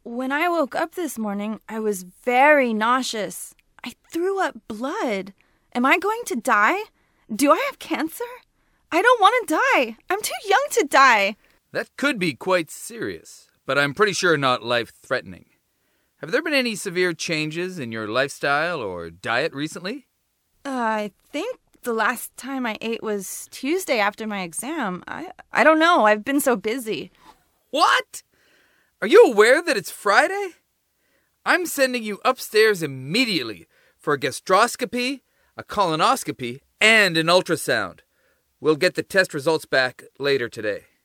When I woke up this morning, I was very nauseous. I threw up blood. Am I going to die? Do I have cancer? I don't want to die. I'm too young to die. That could be quite serious, but I'm pretty sure not life-threatening. Have there been any severe changes in your lifestyle or diet recently? I think the last time I ate was Tuesday after my exam. I don't know. I've been so busy. What? Are you aware that it's Friday? I'm sending you upstairs immediately for a gastroscopy, a colonoscopy, and an ultrasound. We'll get the test results back later today.